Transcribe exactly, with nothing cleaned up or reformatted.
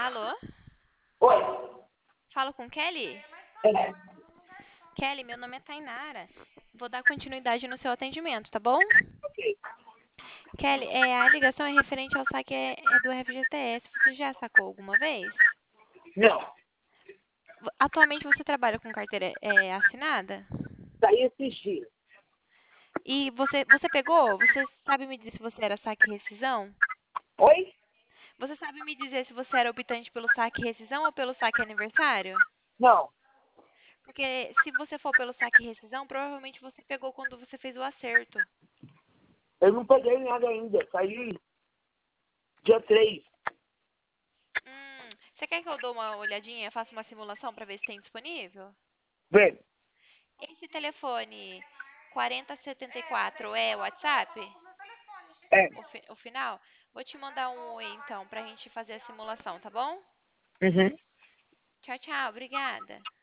Alô? Oi. Falo com Kelly? É. Kelly, meu nome é Tainara. Vou dar continuidade no seu atendimento, tá bom? Kelly, é, a ligação é referente ao saque é, é do F G T S. Você já sacou alguma vez? Não, V- Atualmente você trabalha com carteira é, assinada? saí esses dias. E você, você pegou? Você sabe me dizer se você era saque e rescisão? Oi? Você sabe me dizer se você era optante pelo saque e rescisão ou pelo saque aniversário? Não, Porque se você for pelo saque e rescisão, provavelmente você pegou quando você fez o acerto. eu não peguei nada ainda. Saí dia três. Hum, você quer que eu dou uma olhadinha, faça uma simulação para ver se tem disponível? Vem. Esse telefone quarenta setenta e quatro é o WhatsApp? É. O, fi- o final? Vou te mandar um oi então pra gente fazer a simulação, tá bom? Uhum. Tchau, tchau, obrigada.